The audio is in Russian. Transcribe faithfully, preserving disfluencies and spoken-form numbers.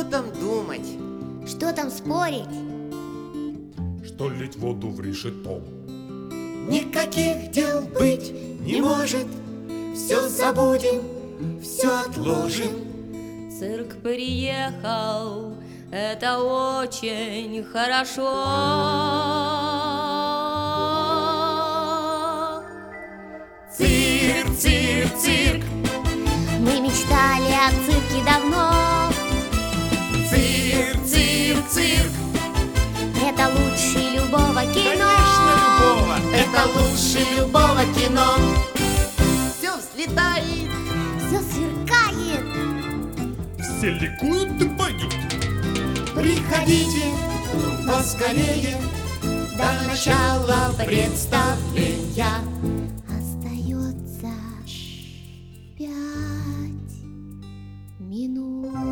там думать? Что там спорить? Что лить воду в решето? Никаких дел быть не может. Все забудем, все отложим. Цирк приехал, это очень хорошо. Цирк, цирк, цирк. Мы мечтали о цирке давно. Цирк, цирк, цирк. Это лучше любого кино. Конечно, любого. Это лучше любого кино. Все взлетает, Все сверкает. Все ликуют и поют. приходите поскорее до начала представления. Остается пять минут.